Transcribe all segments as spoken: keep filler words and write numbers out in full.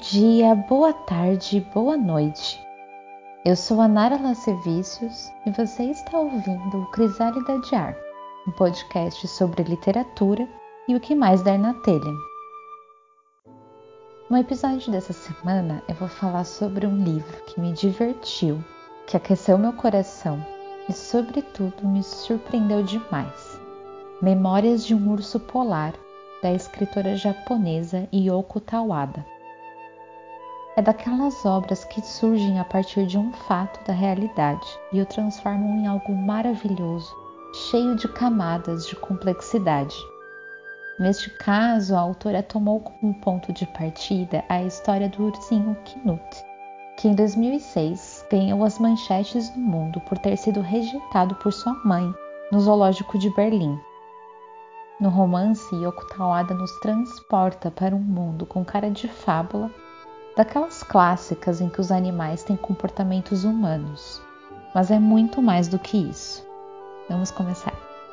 dia, boa tarde, boa noite. Eu sou a Nara Lacevicius e você está ouvindo o Crisálida de Ar, um podcast sobre literatura e o que mais der na telha. No episódio dessa semana eu vou falar sobre um livro que me divertiu, que aqueceu meu coração e, sobretudo, me surpreendeu demais. Memórias de um Urso Polar, da escritora japonesa Yoko Tawada. É daquelas obras que surgem a partir de um fato da realidade e o transformam em algo maravilhoso, cheio de camadas de complexidade. Neste caso, a autora tomou como ponto de partida a história do ursinho Knut, que em dois mil e seis ganhou as manchetes do mundo por ter sido rejeitado por sua mãe no zoológico de Berlim. No romance, Yoko Tawada nos transporta para um mundo com cara de fábula, daquelas clássicas em que os animais têm comportamentos humanos. Mas é muito mais do que isso. Vamos começar.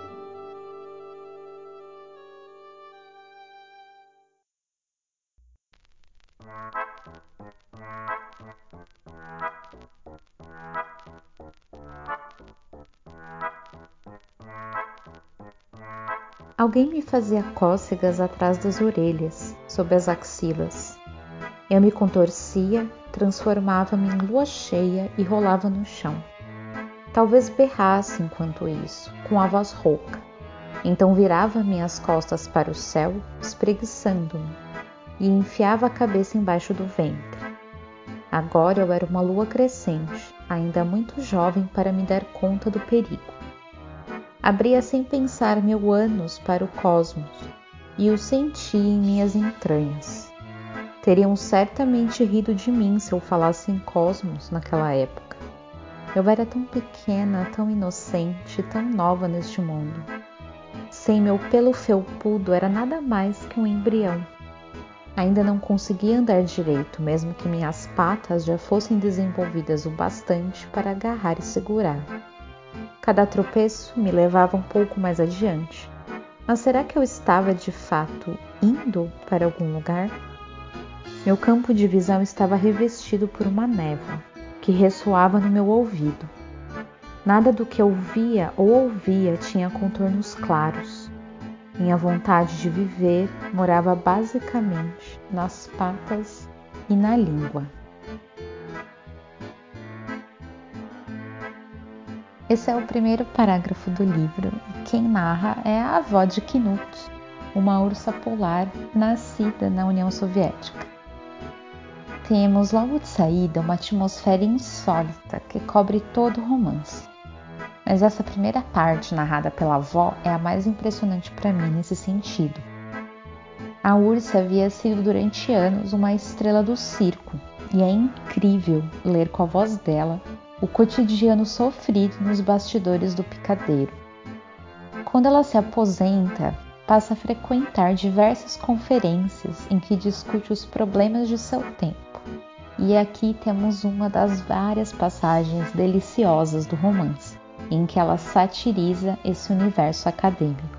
Alguém me fazia cócegas atrás das orelhas, sob as axilas. Eu me contorcia, transformava-me em lua cheia e rolava no chão. Talvez berrasse enquanto isso, com a voz rouca. Então virava minhas costas para o céu, espreguiçando-me, e enfiava a cabeça embaixo do ventre. Agora eu era uma lua crescente, ainda muito jovem para me dar conta do perigo. Abria sem pensar meu ânus para o cosmos, e o senti em minhas entranhas. Teriam certamente rido de mim se eu falasse em cosmos naquela época. Eu era tão pequena, tão inocente, tão nova neste mundo. Sem meu pelo felpudo, era nada mais que um embrião. Ainda não conseguia andar direito, mesmo que minhas patas já fossem desenvolvidas o bastante para agarrar e segurar. Cada tropeço me levava um pouco mais adiante. Mas será que eu estava, de fato, indo para algum lugar? Meu campo de visão estava revestido por uma névoa, que ressoava no meu ouvido. Nada do que eu via ou ouvia tinha contornos claros. Minha vontade de viver morava basicamente nas patas e na língua. Esse é o primeiro parágrafo do livro e quem narra é a avó de Knut, uma ursa polar nascida na União Soviética. Temos logo de saída uma atmosfera insólita que cobre todo o romance. Mas essa primeira parte narrada pela avó é a mais impressionante para mim nesse sentido. A ursa havia sido durante anos uma estrela do circo e é incrível ler com a voz dela o cotidiano sofrido nos bastidores do picadeiro. Quando ela se aposenta, passa a frequentar diversas conferências em que discute os problemas de seu tempo. E aqui temos uma das várias passagens deliciosas do romance, em que ela satiriza esse universo acadêmico.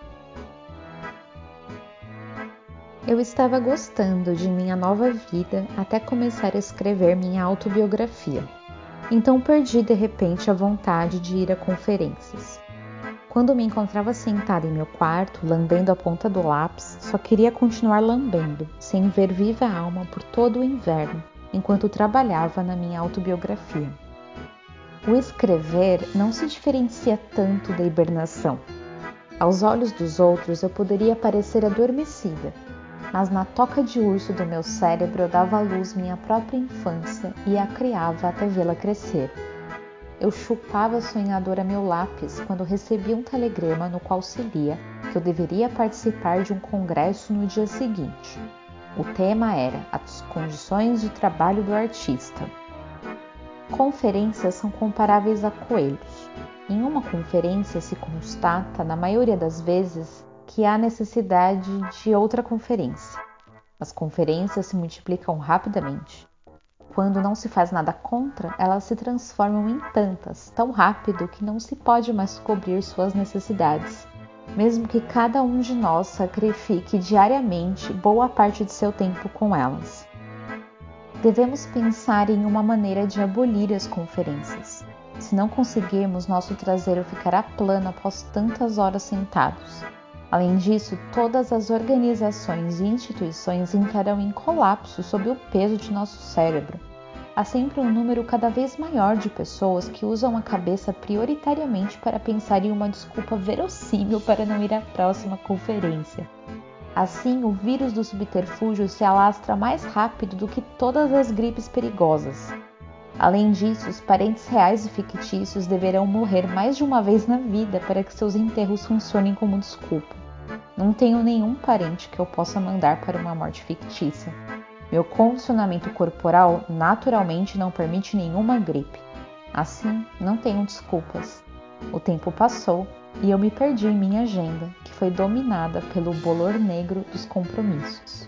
Eu estava gostando de minha nova vida até começar a escrever minha autobiografia. Então perdi de repente a vontade de ir a conferências. Quando me encontrava sentada em meu quarto, lambendo a ponta do lápis, só queria continuar lambendo, sem ver viva alma por todo o inverno, enquanto trabalhava na minha autobiografia. O escrever não se diferencia tanto da hibernação. Aos olhos dos outros eu poderia parecer adormecida, mas na toca de urso do meu cérebro eu dava à luz minha própria infância e a criava até vê-la crescer. Eu chupava sonhadora meu lápis quando recebia um telegrama no qual se lia que eu deveria participar de um congresso no dia seguinte. O tema era as condições de trabalho do artista. Conferências são comparáveis a coelhos. Em uma conferência se constata, na maioria das vezes, que há necessidade de outra conferência. As conferências se multiplicam rapidamente. Quando não se faz nada contra, elas se transformam em tantas, tão rápido que não se pode mais cobrir suas necessidades, mesmo que cada um de nós sacrifique diariamente boa parte de seu tempo com elas. Devemos pensar em uma maneira de abolir as conferências. Se não conseguirmos, nosso traseiro ficará plano após tantas horas sentados. Além disso, todas as organizações e instituições entrarão em colapso sob o peso de nosso cérebro. Há sempre um número cada vez maior de pessoas que usam a cabeça prioritariamente para pensar em uma desculpa verossímil para não ir à próxima conferência. Assim, o vírus do subterfúgio se alastra mais rápido do que todas as gripes perigosas. Além disso, os parentes reais e fictícios deverão morrer mais de uma vez na vida para que seus enterros funcionem como desculpa. Não tenho nenhum parente que eu possa mandar para uma morte fictícia. Meu condicionamento corporal naturalmente não permite nenhuma gripe. Assim, não tenho desculpas. O tempo passou e eu me perdi em minha agenda, que foi dominada pelo bolor negro dos compromissos.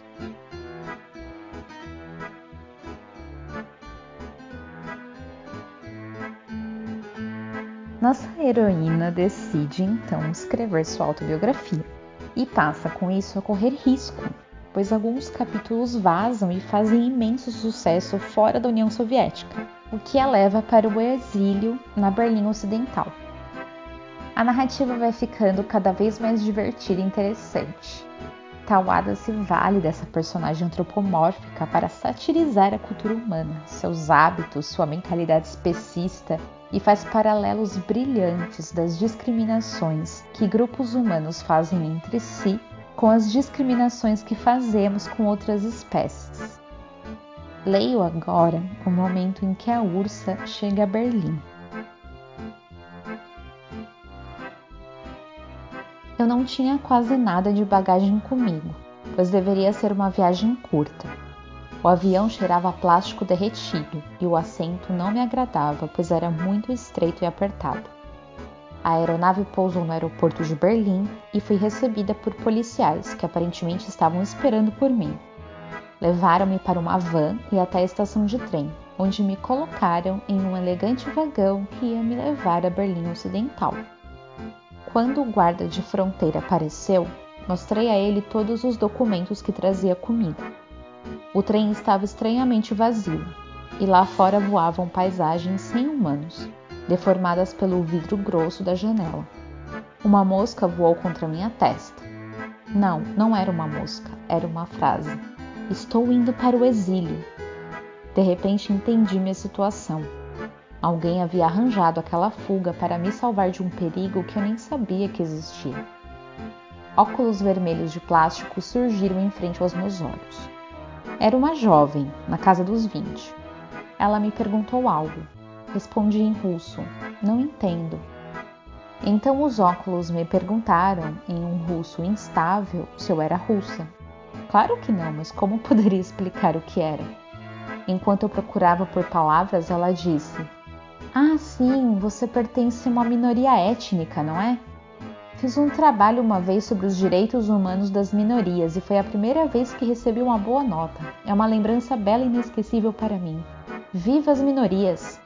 Nossa heroína decide então escrever sua autobiografia e passa com isso a correr risco, pois alguns capítulos vazam e fazem imenso sucesso fora da União Soviética, o que a leva para o exílio na Berlim Ocidental. A narrativa vai ficando cada vez mais divertida e interessante. Tawada se vale dessa personagem antropomórfica para satirizar a cultura humana, seus hábitos, sua mentalidade especista e faz paralelos brilhantes das discriminações que grupos humanos fazem entre si com as discriminações que fazemos com outras espécies. Leio agora o momento em que a ursa chega a Berlim. Eu não tinha quase nada de bagagem comigo, pois deveria ser uma viagem curta. O avião cheirava a plástico derretido e o assento não me agradava, pois era muito estreito e apertado. A aeronave pousou no aeroporto de Berlim e fui recebida por policiais que aparentemente estavam esperando por mim. Levaram-me para uma van e até a estação de trem, onde me colocaram em um elegante vagão que ia me levar a Berlim Ocidental. Quando o guarda de fronteira apareceu, mostrei a ele todos os documentos que trazia comigo. O trem estava estranhamente vazio, e lá fora voavam paisagens sem humanos, deformadas pelo vidro grosso da janela. Uma mosca voou contra minha testa. Não, não era uma mosca, era uma frase. Estou indo para o exílio. De repente entendi minha situação. Alguém havia arranjado aquela fuga para me salvar de um perigo que eu nem sabia que existia. Óculos vermelhos de plástico surgiram em frente aos meus olhos. Era uma jovem, na casa dos vinte. Ela me perguntou algo. Respondi em russo. Não entendo. Então os óculos me perguntaram, em um russo instável, se eu era russa. Claro que não, mas como poderia explicar o que era? Enquanto eu procurava por palavras, ela disse: Ah, sim, você pertence a uma minoria étnica, não é? Fiz um trabalho uma vez sobre os direitos humanos das minorias e foi a primeira vez que recebi uma boa nota. É uma lembrança bela e inesquecível para mim. Viva as minorias!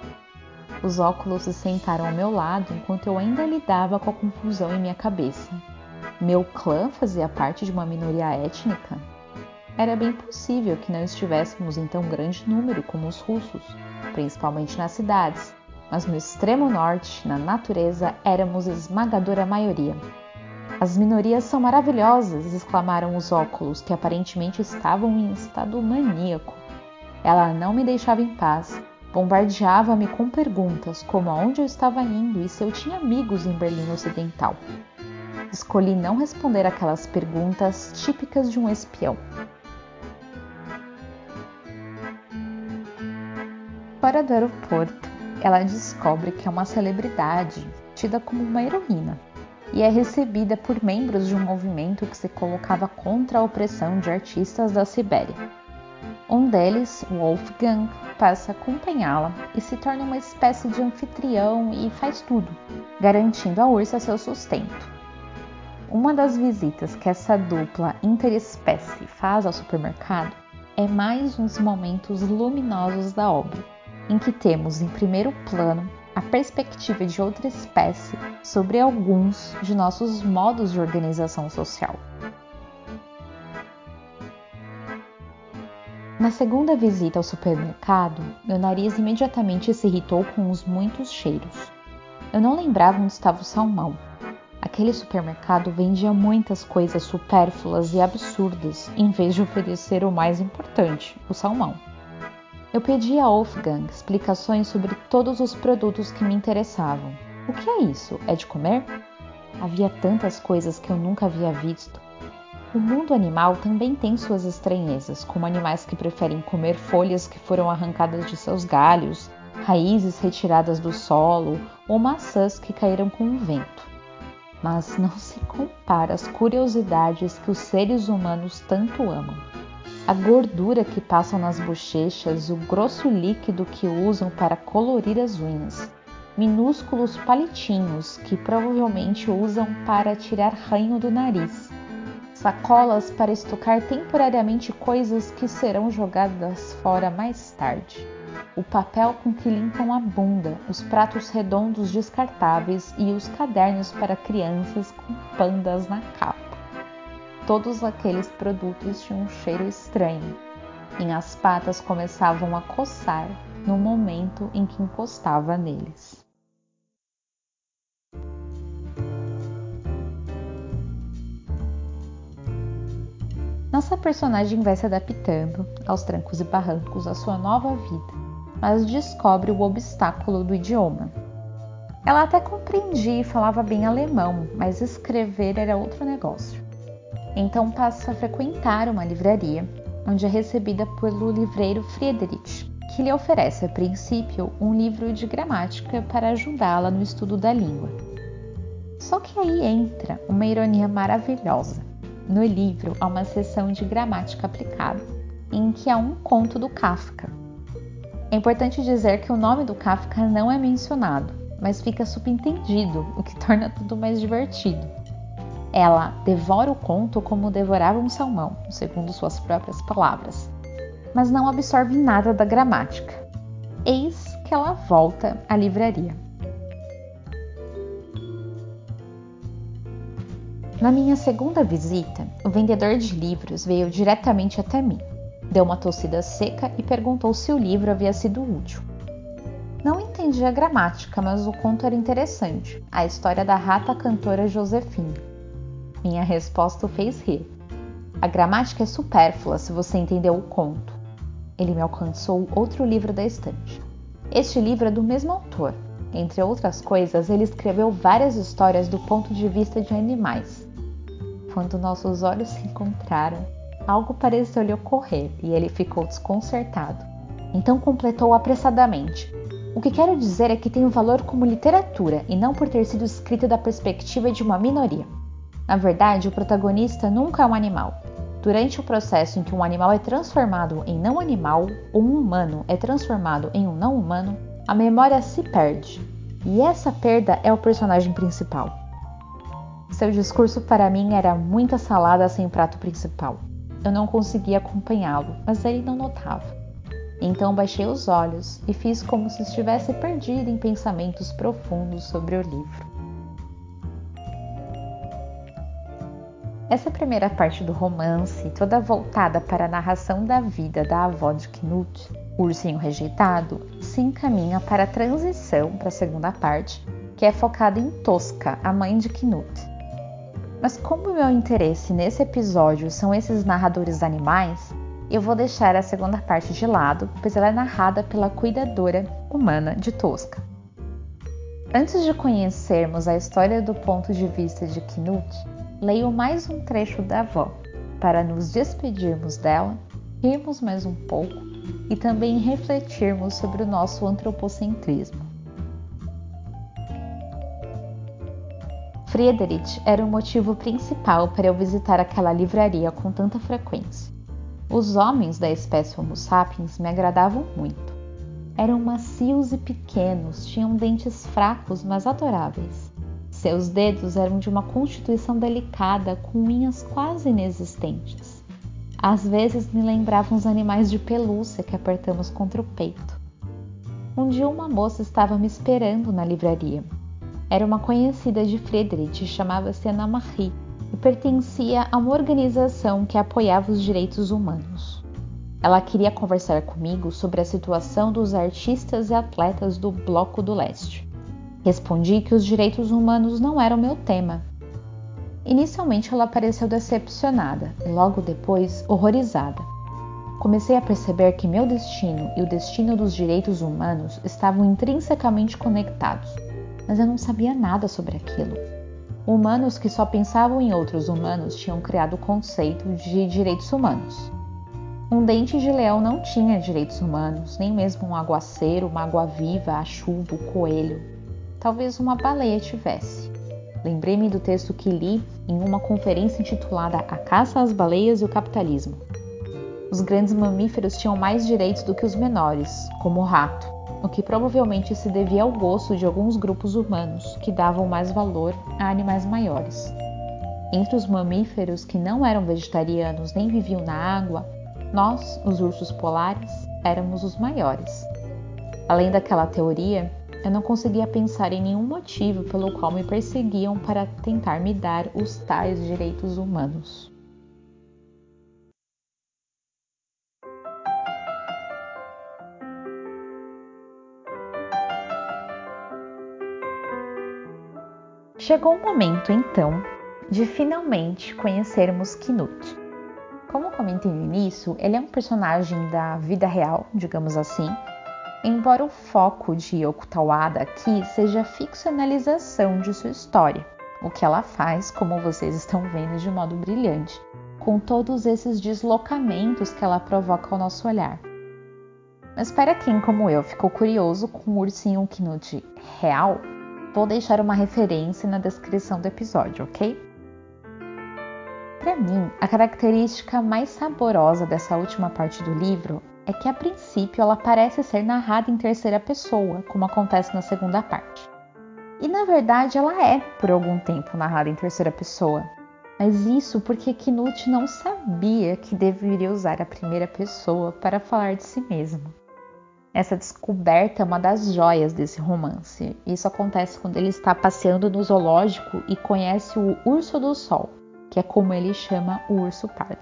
Os óculos se sentaram ao meu lado enquanto eu ainda lidava com a confusão em minha cabeça. Meu clã fazia parte de uma minoria étnica? Era bem possível que não estivéssemos em tão grande número como os russos, principalmente nas cidades, mas no extremo norte, na natureza, éramos esmagadora maioria. As minorias são maravilhosas, exclamaram os óculos, que aparentemente estavam em estado maníaco. Ela não me deixava em paz, bombardeava-me com perguntas, como aonde eu estava indo e se eu tinha amigos em Berlim Ocidental. Escolhi não responder aquelas perguntas típicas de um espião. Fora do aeroporto, ela descobre que é uma celebridade, tida como uma heroína, e é recebida por membros de um movimento que se colocava contra a opressão de artistas da Sibéria. Um deles, Wolfgang, passa a acompanhá-la e se torna uma espécie de anfitrião e faz tudo, garantindo à ursa seu sustento. Uma das visitas que essa dupla interespécie faz ao supermercado é mais um dos momentos luminosos da obra, em que temos em primeiro plano a perspectiva de outra espécie sobre alguns de nossos modos de organização social. Na Na segunda visita ao supermercado, meu nariz imediatamente se irritou com os muitos cheiros. Eu não lembrava onde estava o salmão. Aquele supermercado vendia muitas coisas supérfluas e absurdas, em vez de oferecer o mais importante, o salmão. Eu pedi a Wolfgang explicações sobre todos os produtos que me interessavam. O que é isso? É de comer? Havia tantas coisas que eu nunca havia visto. O mundo animal também tem suas estranhezas, como animais que preferem comer folhas que foram arrancadas de seus galhos, raízes retiradas do solo ou maçãs que caíram com o vento. Mas não se compara às curiosidades que os seres humanos tanto amam. A gordura que passam nas bochechas, o grosso líquido que usam para colorir as unhas, minúsculos palitinhos que provavelmente usam para tirar ranho do nariz, sacolas para estocar temporariamente coisas que serão jogadas fora mais tarde, o papel com que limpam a bunda, os pratos redondos descartáveis e os cadernos para crianças com pandas na capa. Todos aqueles produtos tinham um cheiro estranho. Minhas patas começavam a coçar no momento em que encostava neles. Nossa personagem vai se adaptando aos trancos e barrancos à sua nova vida, mas descobre o obstáculo do idioma. Ela até compreendia e falava bem alemão, mas escrever era outro negócio. Então passa a frequentar uma livraria, onde é recebida pelo livreiro Friedrich, que lhe oferece a princípio um livro de gramática para ajudá-la no estudo da língua. Só que aí entra uma ironia maravilhosa. No livro há uma seção de gramática aplicada, em que há um conto do Kafka. É importante dizer que o nome do Kafka não é mencionado, mas fica subentendido, o que torna tudo mais divertido. Ela devora o conto como devorava um salmão, segundo suas próprias palavras, mas não absorve nada da gramática. Eis que ela volta à livraria. Na minha segunda visita, o vendedor de livros veio diretamente até mim. Deu uma tossida seca e perguntou se o livro havia sido útil. Não entendi a gramática, mas o conto era interessante, a história da rata cantora Josefine. Minha resposta o fez rir. A gramática é supérflua se você entendeu o conto. Ele me alcançou outro livro da estante. Este livro é do mesmo autor. Entre outras coisas, ele escreveu várias histórias do ponto de vista de animais. Quando nossos olhos se encontraram, algo pareceu lhe ocorrer e ele ficou desconcertado. Então completou apressadamente. O que quero dizer é que tem um valor como literatura e não por ter sido escrita da perspectiva de uma minoria. Na verdade, o protagonista nunca é um animal. Durante o processo em que um animal é transformado em não animal ou um humano é transformado em um não humano, a memória se perde. E essa perda é o personagem principal. Seu discurso para mim era muita salada sem prato principal. Eu não conseguia acompanhá-lo, mas ele não notava. Então baixei os olhos e fiz como se estivesse perdido em pensamentos profundos sobre o livro. Essa primeira parte do romance, toda voltada para a narração da vida da avó de Knut, o ursinho rejeitado, se encaminha para a transição para a segunda parte, que é focada em Tosca, a mãe de Knut. Mas como o meu interesse nesse episódio são esses narradores animais, eu vou deixar a segunda parte de lado, pois ela é narrada pela cuidadora humana de Tosca. Antes de conhecermos a história do ponto de vista de Knut, leio mais um trecho da avó, para nos despedirmos dela, rirmos mais um pouco e também refletirmos sobre o nosso antropocentrismo. Friedrich era o motivo principal para eu visitar aquela livraria com tanta frequência. Os homens da espécie Homo sapiens me agradavam muito. Eram macios e pequenos, tinham dentes fracos, mas adoráveis. Seus dedos eram de uma constituição delicada, com unhas quase inexistentes. Às vezes me lembravam os animais de pelúcia que apertamos contra o peito. Um dia uma moça estava me esperando na livraria. Era uma conhecida de Friedrich, chamava-se Anna Marie, e pertencia a uma organização que apoiava os direitos humanos. Ela queria conversar comigo sobre a situação dos artistas e atletas do Bloco do Leste. Respondi que os direitos humanos não eram meu tema. Inicialmente ela pareceu decepcionada e logo depois horrorizada. Comecei a perceber que meu destino e o destino dos direitos humanos estavam intrinsecamente conectados, mas eu não sabia nada sobre aquilo. Humanos que só pensavam em outros humanos tinham criado o conceito de direitos humanos. Um dente de leão não tinha direitos humanos, nem mesmo um aguaceiro, uma água-viva, a chuva, o coelho. Talvez uma baleia tivesse. Lembrei-me do texto que li em uma conferência intitulada A Caça às Baleias e o Capitalismo. Os grandes mamíferos tinham mais direitos do que os menores, como o rato, o que provavelmente se devia ao gosto de alguns grupos humanos que davam mais valor a animais maiores. Entre os mamíferos que não eram vegetarianos nem viviam na água, nós, os ursos polares, éramos os maiores. Além daquela teoria, eu não conseguia pensar em nenhum motivo pelo qual me perseguiam para tentar me dar os tais direitos humanos. Chegou o momento, então, de finalmente conhecermos Knut. Como comentei no início, ele é um personagem da vida real, digamos assim, embora o foco de Yoko Tawada aqui seja a ficcionalização de sua história, o que ela faz, como vocês estão vendo, de modo brilhante, com todos esses deslocamentos que ela provoca ao nosso olhar. Mas para quem, como eu, ficou curioso com o ursinho Knut real, vou deixar uma referência na descrição do episódio, ok? Para mim, a característica mais saborosa dessa última parte do livro é que, a princípio, ela parece ser narrada em terceira pessoa, como acontece na segunda parte. E, na verdade, ela é, por algum tempo, narrada em terceira pessoa. Mas isso porque Knut não sabia que deveria usar a primeira pessoa para falar de si mesmo. Essa descoberta é uma das joias desse romance. Isso acontece quando ele está passeando no zoológico e conhece o Urso do Sol, que é como ele chama o urso pardo.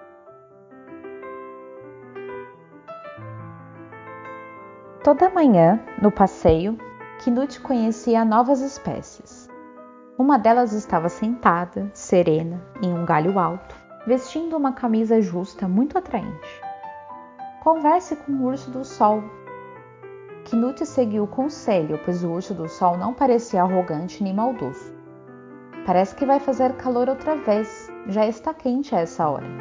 Toda manhã, no passeio, Knut conhecia novas espécies. Uma delas estava sentada, serena, em um galho alto, vestindo uma camisa justa muito atraente. Converse com o urso do sol. Knut seguiu o conselho, pois o urso do sol não parecia arrogante nem maldoso. Parece que vai fazer calor outra vez, já está quente a essa hora.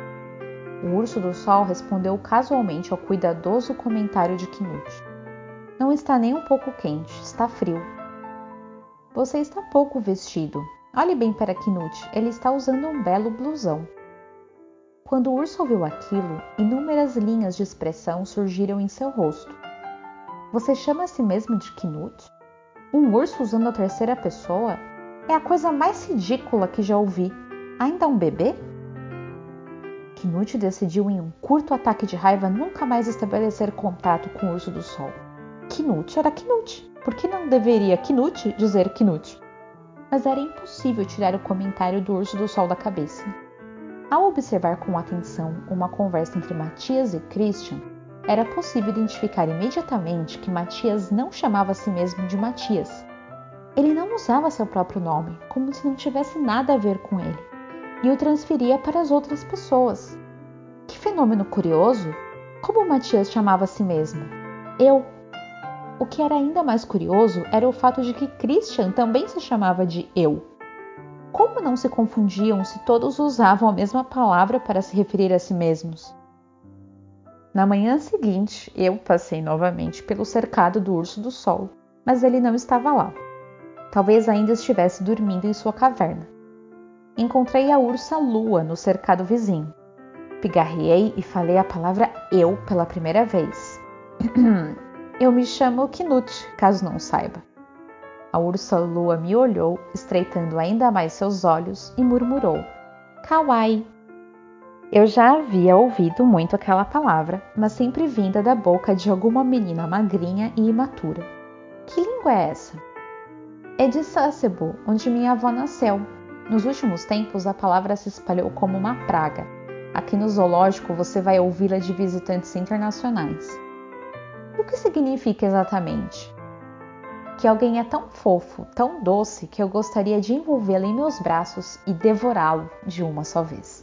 O urso do sol respondeu casualmente ao cuidadoso comentário de Knut. Não está nem um pouco quente, está frio. Você está pouco vestido. Olhe bem para Knut, ele está usando um belo blusão. Quando o urso ouviu aquilo, inúmeras linhas de expressão surgiram em seu rosto. Você chama a si mesmo de Knut? Um urso usando a terceira pessoa? É a coisa mais ridícula que já ouvi. Ainda um bebê? Knut decidiu, em um curto ataque de raiva, nunca mais estabelecer contato com o urso do sol. Knut era Knut. Por que não deveria Knut dizer Knut? Mas era impossível tirar o comentário do urso do sol da cabeça. Ao observar com atenção uma conversa entre Matias e Christian, era possível identificar imediatamente que Matias não chamava a si mesmo de Matias. Ele não usava seu próprio nome, como se não tivesse nada a ver com ele, e o transferia para as outras pessoas. Que fenômeno curioso! Como Matias chamava a si mesmo? Eu. O que era ainda mais curioso era o fato de que Christian também se chamava de eu. Como não se confundiam se todos usavam a mesma palavra para se referir a si mesmos? Na manhã seguinte, eu passei novamente pelo cercado do urso do sol, mas ele não estava lá. Talvez ainda estivesse dormindo em sua caverna. Encontrei a ursa Lua no cercado vizinho. Pigarreei e falei a palavra eu pela primeira vez. Eu me chamo Knut, caso não saiba. A ursa Lua me olhou, estreitando ainda mais seus olhos, e murmurou: Kawaii. Eu já havia ouvido muito aquela palavra, mas sempre vinda da boca de alguma menina magrinha e imatura. Que língua é essa? É de Sasebo, onde minha avó nasceu. Nos últimos tempos, a palavra se espalhou como uma praga. Aqui no zoológico você vai ouvi-la de visitantes internacionais. O que significa exatamente? Que alguém é tão fofo, tão doce, que eu gostaria de envolvê-lo em meus braços e devorá-lo de uma só vez.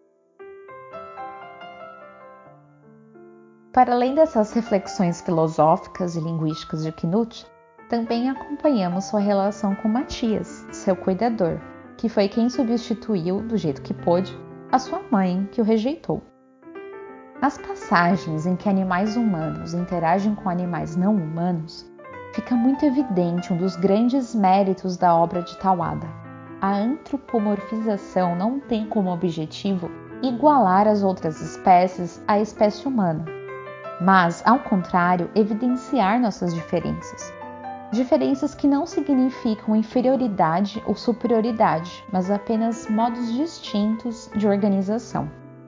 Para além dessas reflexões filosóficas e linguísticas de Knut, também acompanhamos sua relação com Matias, seu cuidador, que foi quem substituiu, do jeito que pôde, a sua mãe, que o rejeitou. Nas passagens em que animais humanos interagem com animais não humanos, fica muito evidente um dos grandes méritos da obra de Tawada. A antropomorfização não tem como objetivo igualar as outras espécies à espécie humana, mas, ao contrário, evidenciar nossas diferenças. Diferenças que não significam inferioridade ou superioridade, mas apenas modos distintos de organização.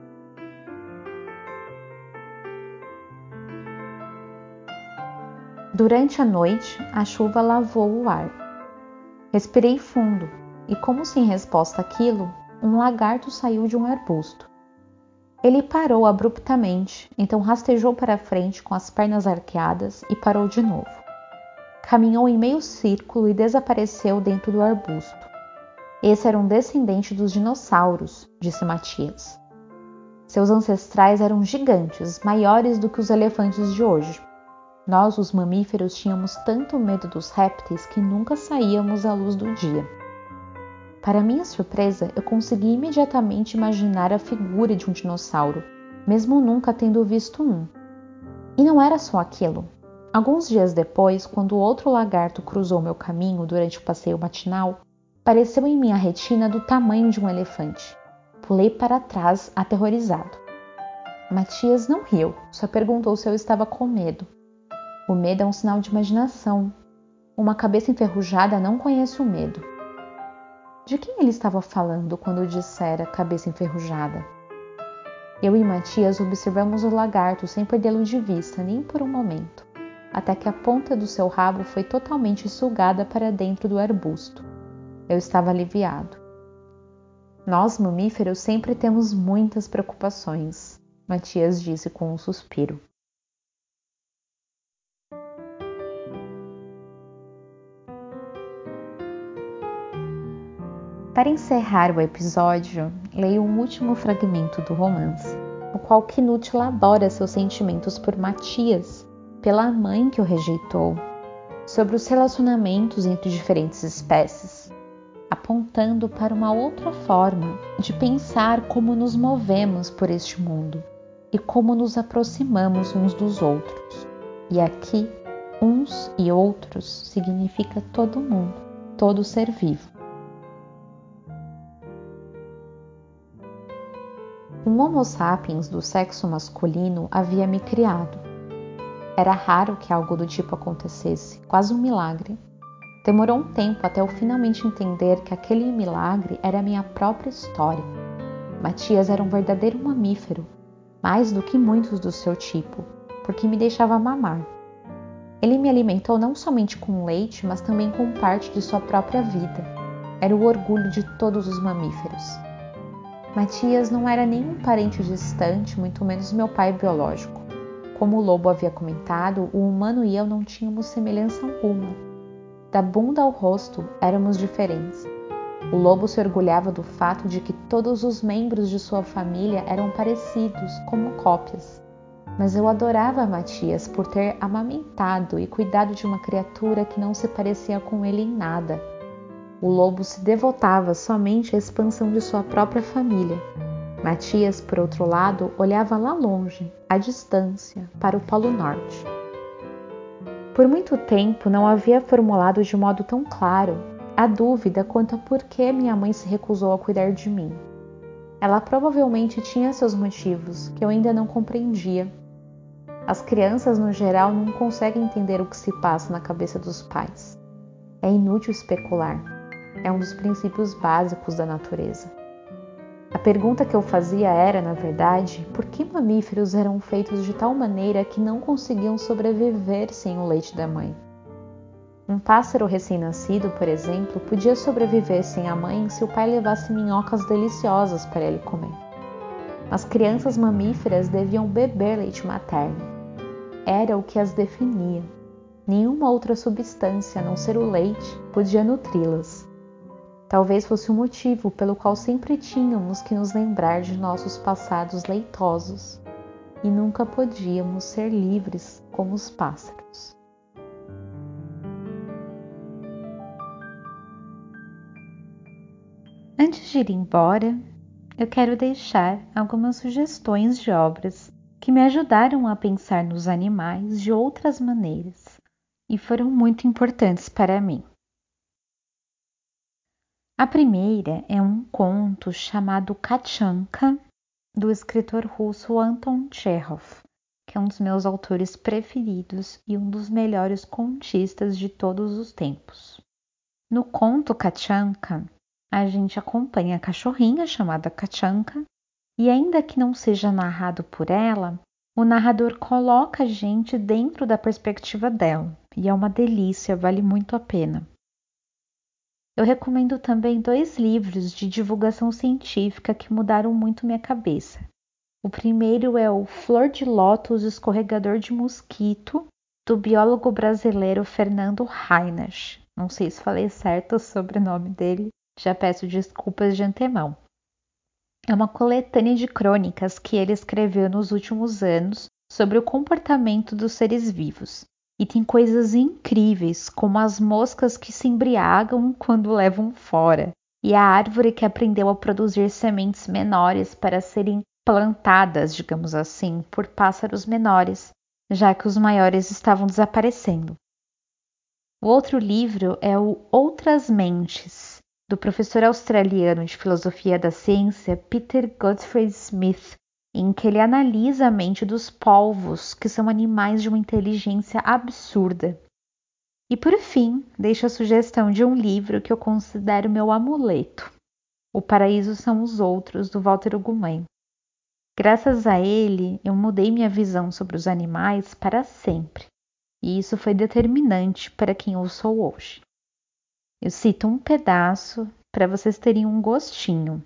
Durante a noite, a chuva lavou o ar. Respirei fundo e, como se em resposta àquilo, um lagarto saiu de um arbusto. Ele parou abruptamente, então rastejou para frente com as pernas arqueadas e parou de novo. Caminhou em meio círculo e desapareceu dentro do arbusto. Esse era um descendente dos dinossauros, disse Matias. Seus ancestrais eram gigantes, maiores do que os elefantes de hoje. Nós, os mamíferos, tínhamos tanto medo dos répteis que nunca saíamos à luz do dia. Para minha surpresa, eu consegui imediatamente imaginar a figura de um dinossauro, mesmo nunca tendo visto um. E não era só aquilo. Alguns dias depois, quando outro lagarto cruzou meu caminho durante o passeio matinal, pareceu em minha retina do tamanho de um elefante. Pulei para trás, aterrorizado. Matias não riu, só perguntou se eu estava com medo. O medo é um sinal de imaginação. Uma cabeça enferrujada não conhece o medo. De quem ele estava falando quando dissera cabeça enferrujada? Eu e Matias observamos o lagarto sem perdê-lo de vista nem por um momento, até que a ponta do seu rabo foi totalmente sugada para dentro do arbusto. Eu estava aliviado. Nós, mamíferos, sempre temos muitas preocupações, Matias disse com um suspiro. Para encerrar o episódio, leio um último fragmento do romance, no qual Knut elabora seus sentimentos por Matias, pela mãe que o rejeitou, sobre os relacionamentos entre diferentes espécies, apontando para uma outra forma de pensar como nos movemos por este mundo e como nos aproximamos uns dos outros. E aqui, uns e outros significa todo mundo, todo ser vivo. Um Homo sapiens do sexo masculino havia me criado. Era raro que algo do tipo acontecesse, quase um milagre. Demorou um tempo até eu finalmente entender que aquele milagre era a minha própria história. Matias era um verdadeiro mamífero, mais do que muitos do seu tipo, porque me deixava mamar. Ele me alimentou não somente com leite, mas também com parte de sua própria vida. Era o orgulho de todos os mamíferos. Matias não era nem um parente distante, muito menos meu pai biológico. Como o lobo havia comentado, o humano e eu não tínhamos semelhança alguma. Da bunda ao rosto, éramos diferentes. O lobo se orgulhava do fato de que todos os membros de sua família eram parecidos, como cópias. Mas eu adorava Matias por ter amamentado e cuidado de uma criatura que não se parecia com ele em nada. O lobo se devotava somente à expansão de sua própria família. Matias, por outro lado, olhava lá longe, à distância, para o Polo Norte. Por muito tempo não havia formulado de modo tão claro a dúvida quanto a por que minha mãe se recusou a cuidar de mim. Ela provavelmente tinha seus motivos, que eu ainda não compreendia. As crianças, no geral, não conseguem entender o que se passa na cabeça dos pais. É inútil especular. É um dos princípios básicos da natureza. A pergunta que eu fazia era, na verdade, por que mamíferos eram feitos de tal maneira que não conseguiam sobreviver sem o leite da mãe? Um pássaro recém-nascido, por exemplo, podia sobreviver sem a mãe se o pai levasse minhocas deliciosas para ele comer. As crianças mamíferas deviam beber leite materno. Era o que as definia. Nenhuma outra substância, a não ser o leite, podia nutri-las. Talvez fosse o motivo pelo qual sempre tínhamos que nos lembrar de nossos passados leitosos e nunca podíamos ser livres como os pássaros. Antes de ir embora, eu quero deixar algumas sugestões de obras que me ajudaram a pensar nos animais de outras maneiras e foram muito importantes para mim. A primeira é um conto chamado Katchanka, do escritor russo Anton Chekhov, que é um dos meus autores preferidos e um dos melhores contistas de todos os tempos. No conto Katchanka, a gente acompanha a cachorrinha chamada Katchanka e, ainda que não seja narrado por ela, o narrador coloca a gente dentro da perspectiva dela e é uma delícia, vale muito a pena. Eu recomendo também dois livros de divulgação científica que mudaram muito minha cabeça. O primeiro é o Flor de Lótus Escorregador de Mosquito, do biólogo brasileiro Fernando Reinach. Não sei se falei certo o sobrenome dele, já peço desculpas de antemão. É uma coletânea de crônicas que ele escreveu nos últimos anos sobre o comportamento dos seres vivos. E tem coisas incríveis, como as moscas que se embriagam quando levam fora, e a árvore que aprendeu a produzir sementes menores para serem plantadas, digamos assim, por pássaros menores, já que os maiores estavam desaparecendo. O outro livro é o Outras Mentes, do professor australiano de filosofia da ciência Peter Godfrey Smith, em que ele analisa a mente dos polvos, que são animais de uma inteligência absurda. E por fim, deixo a sugestão de um livro que eu considero meu amuleto, O Paraíso São os Outros, do Walter Ugumem. Graças a ele, eu mudei minha visão sobre os animais para sempre, e isso foi determinante para quem eu sou hoje. Eu cito um pedaço para vocês terem um gostinho.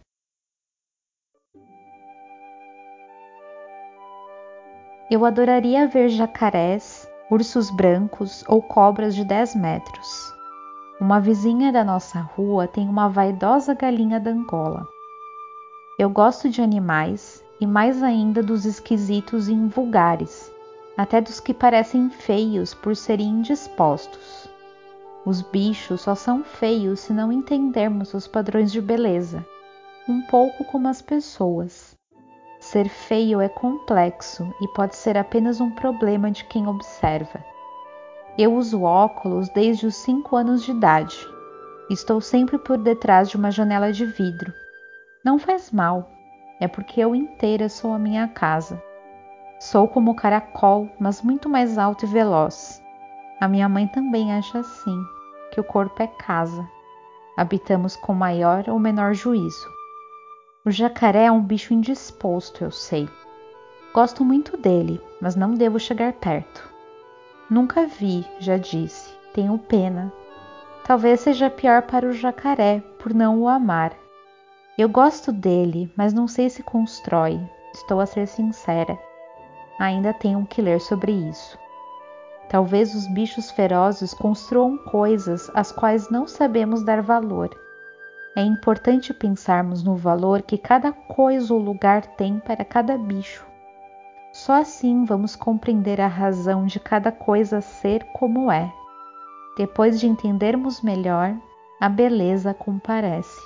Eu adoraria ver jacarés, ursos brancos ou cobras de dez metros. Uma vizinha da nossa rua tem uma vaidosa galinha da Angola. Eu gosto de animais e mais ainda dos esquisitos e invulgares, até dos que parecem feios por serem indispostos. Os bichos só são feios se não entendermos os padrões de beleza, um pouco como as pessoas. Ser feio é complexo e pode ser apenas um problema de quem observa. Eu uso óculos desde os cinco anos de idade. Estou sempre por detrás de uma janela de vidro. Não faz mal, é porque eu inteira sou a minha casa. Sou como o caracol, mas muito mais alto e veloz. A minha mãe também acha assim, que o corpo é casa. Habitamos com maior ou menor juízo. O jacaré é um bicho indisposto, eu sei. Gosto muito dele, mas não devo chegar perto. Nunca vi, já disse, tenho pena. Talvez seja pior para o jacaré, por não o amar. Eu gosto dele, mas não sei se constrói. Estou a ser sincera. Ainda tenho que ler sobre isso. Talvez os bichos ferozes construam coisas às quais não sabemos dar valor. É importante pensarmos no valor que cada coisa ou lugar tem para cada bicho. Só assim vamos compreender a razão de cada coisa ser como é. Depois de entendermos melhor, a beleza comparece.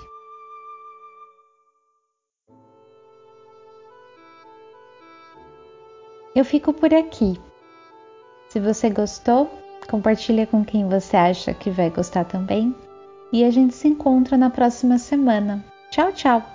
Eu fico por aqui. Se você gostou, compartilha com quem você acha que vai gostar também. E a gente se encontra na próxima semana. Tchau, tchau!